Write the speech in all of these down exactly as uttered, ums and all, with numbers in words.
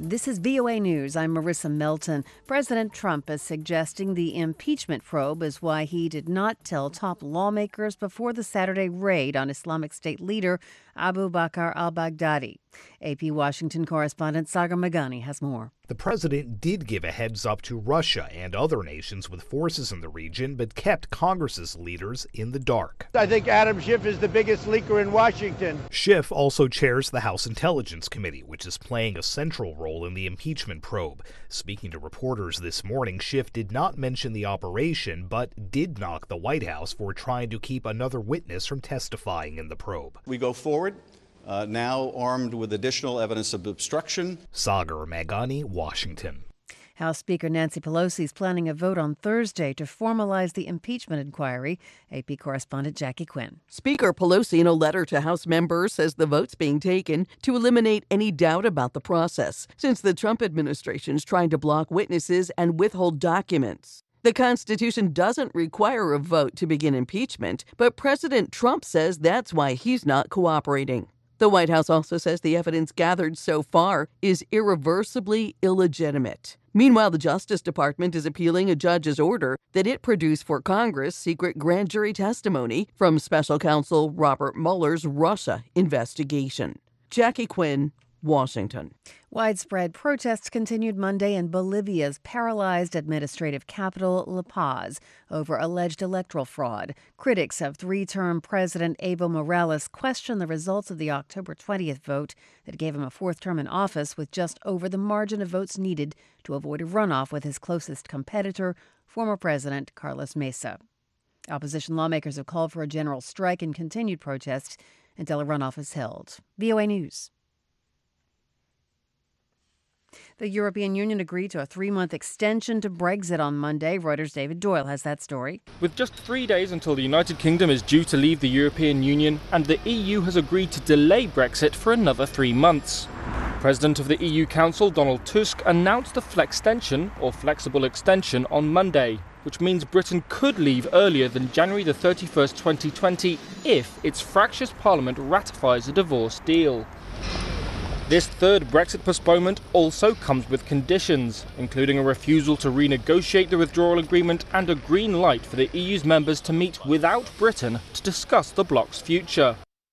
This is V O A News. I'm Marissa Melton. President Trump is suggesting the impeachment probe is why he did not tell top lawmakers before the Saturday raid on Islamic State leader Abu Bakr al-Baghdadi. A P Washington correspondent Sagar Meghani has more. The president did give a heads up to Russia and other nations with forces in the region, but kept Congress's leaders in the dark. I think Adam Schiff is the biggest leaker in Washington. Schiff also chairs the House Intelligence Committee, which is playing a central role in the impeachment probe. Speaking to reporters this morning, Schiff did not mention the operation, but did knock the White House for trying to keep another witness from testifying in the probe. We go forward. Uh, now armed with additional evidence of obstruction. Sagar Meghani, Washington. House Speaker Nancy Pelosi is planning a vote on Thursday to formalize the impeachment inquiry. A P correspondent Jackie Quinn. Speaker Pelosi, in a letter to House members, says the vote's being taken to eliminate any doubt about the process, since the Trump administration's trying to block witnesses and withhold documents. The Constitution doesn't require a vote to begin impeachment, but President Trump says that's why he's not cooperating. The White House also says the evidence gathered so far is irreversibly illegitimate. Meanwhile, the Justice Department is appealing a judge's order that it produce for Congress secret grand jury testimony from special counsel Robert Mueller's Russia investigation. Jackie Quinn, Washington. Widespread protests continued Monday in Bolivia's paralyzed administrative capital, La Paz, over alleged electoral fraud. Critics of three-term President Evo Morales questioned the results of the October twentieth vote that gave him a fourth term in office with just over the margin of votes needed to avoid a runoff with his closest competitor, former President Carlos Mesa. Opposition lawmakers have called for a general strike and continued protests until a runoff is held. V O A News. The European Union agreed to a three-month extension to Brexit on Monday. Reuters' David Doyle has that story. With just three days until the United Kingdom is due to leave the European Union, and the E U has agreed to delay Brexit for another three months. President of the E U Council, Donald Tusk, announced the flextension, or flexible extension, on Monday, which means Britain could leave earlier than January the thirty-first, twenty twenty, if its fractious parliament ratifies a divorce deal. This third Brexit postponement also comes with conditions, including a refusal to renegotiate the withdrawal agreement and a green light for the E U's members to meet without Britain to discuss the bloc's future.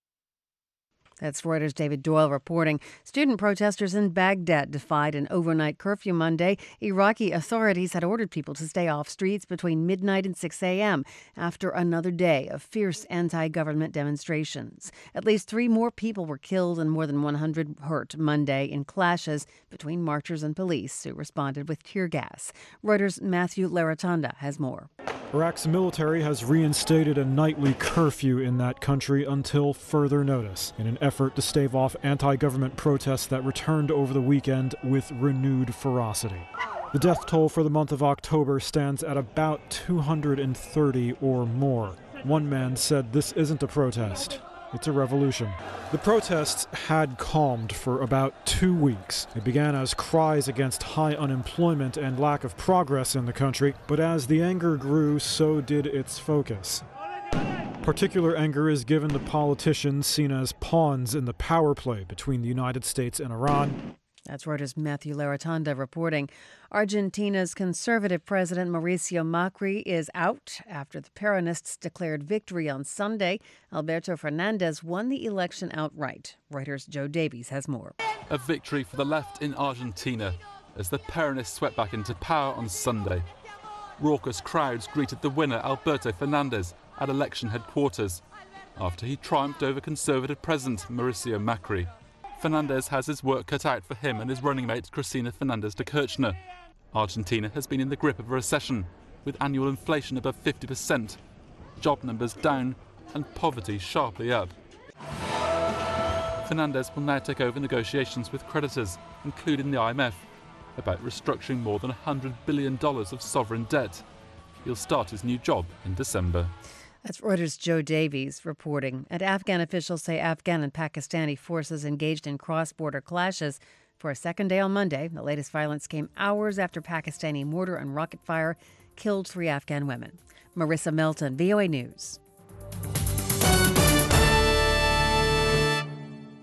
That's Reuters' David Doyle reporting. Student protesters in Baghdad defied an overnight curfew Monday. Iraqi authorities had ordered people to stay off streets between midnight and six a.m. after another day of fierce anti-government demonstrations. At least three more people were killed and more than one hundred hurt Monday in clashes between marchers and police who responded with tear gas. Reuters' Matthew Laratanda has more. Iraq's military has reinstated a nightly curfew in that country until further notice, in an effort to stave off anti-government protests that returned over the weekend with renewed ferocity. The death toll for the month of October stands at about two hundred thirty or more. One man said this isn't a protest. It's a revolution. The protests had calmed for about two weeks. It began as cries against high unemployment and lack of progress in the country, but as the anger grew, so did its focus. Particular anger is given to politicians seen as pawns in the power play between the United States and Iran. That's Reuters' Matthew Laratanda reporting. Argentina's conservative president Mauricio Macri is out after the Peronists declared victory on Sunday. Alberto Fernandez won the election outright. Reuters' Joe Davies has more. A victory for the left in Argentina as the Peronists swept back into power on Sunday. Raucous crowds greeted the winner, Alberto Fernandez, at election headquarters after he triumphed over conservative president Mauricio Macri. Fernandez has his work cut out for him and his running mate Cristina Fernandez de Kirchner. Argentina has been in the grip of a recession, with annual inflation above fifty percent, job numbers down and poverty sharply up. Fernandez will now take over negotiations with creditors, including the I M F, about restructuring more than one hundred billion dollars of sovereign debt. He'll start his new job in December. That's Reuters' Joe Davies reporting. And Afghan officials say Afghan and Pakistani forces engaged in cross-border clashes for a second day on Monday. The latest violence came hours after Pakistani mortar and rocket fire killed three Afghan women. Marissa Melton, V O A News.